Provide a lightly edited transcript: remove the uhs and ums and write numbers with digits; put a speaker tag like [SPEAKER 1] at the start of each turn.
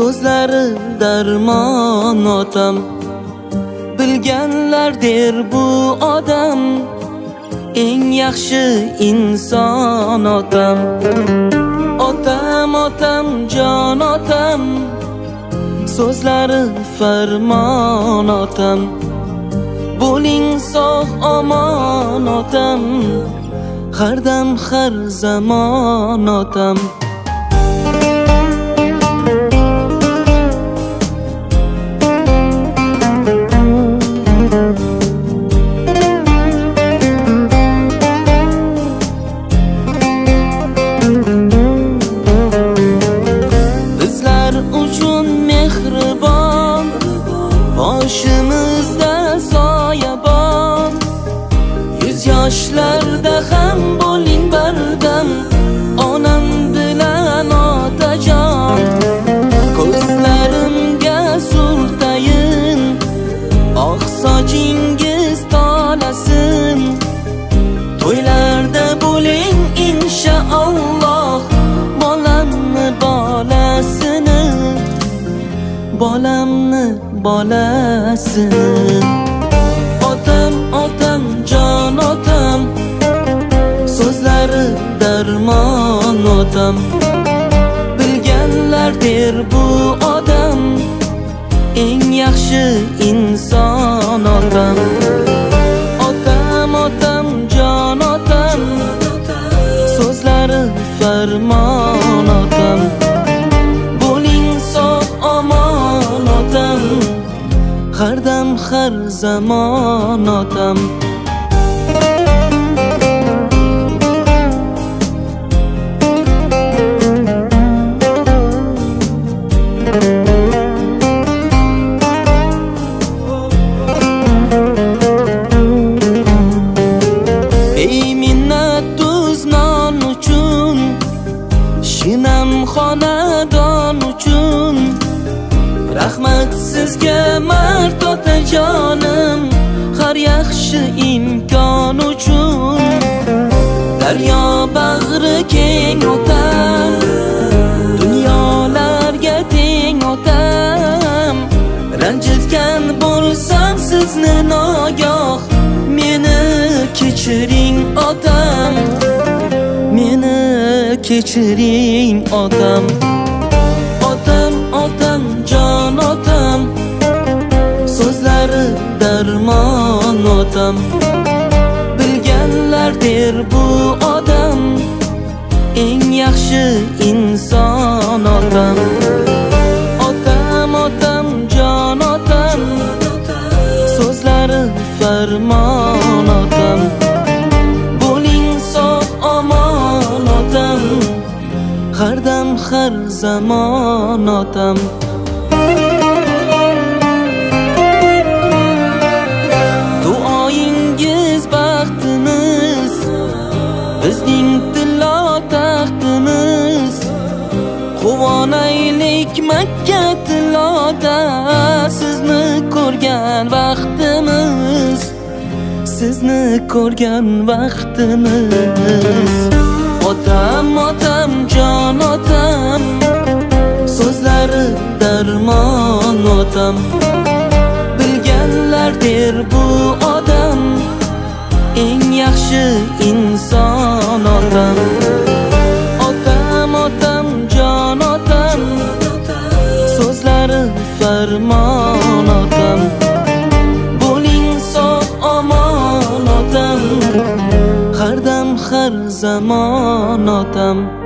[SPEAKER 1] so'zlari darmon otam. Bilganlar der bu odam eng yaxshi inson otam. Otam, otam, jon otam, so'zlari farmon otam. Bo'ling sog' omon otam, har dam har zamon otam. Bizlar uchun mehribon, boshimizda soyabon. Yuz yoshlarda ham bo'ling bardam, onam bilan otajon. Ko'zlarimga surtayin, oq sochingiz tolasin. To'ylarda bo'ling inshaalloh, bolamni bolasini, bolamni bolasini. Otam, otam, jon otam, so'zlari darmon otam. Bilganlar der bu odam eng yaxshi inson otam. Otam, otam, jon otam, so'zlari farmon otam. Bo'ling sog' omon otam, har dam har zamon otam. Ey minnat tuz non uchun, shinam xonadon uchun. Rahmat sizga mard otajonim, har yaxshi imkon uchun. Daryo bag'ri keng otam, dunyolarga teng otam. Ranjitgan bo'lsam sizni nogoh, meni kechiring otam, meni kechiring otam. Otam, otam, jon otam, so'zlari darmon otam. Bilganlar der bu odam eng yaxshi inson otam. Otam, otam, jon otam, so'zlari farmon otam. Bo'ling sog' omon otam, har dam har zamon otam. Duoyingiz baxtimiz, bizning tillo taxtimiz. Quvonaylik Makka tiloda, sizni ko'rgan vaqtimiz, sizni ko'rgan vaqtimiz. Otam, otam, jon otam, so'zlari darmon otam. Bilganlar der bu odam eng yaxshi inson otam. Otam, otam, jon otam, so'zlari farmon otam. Bo'ling sog' omon otam, har dam har zamon otam.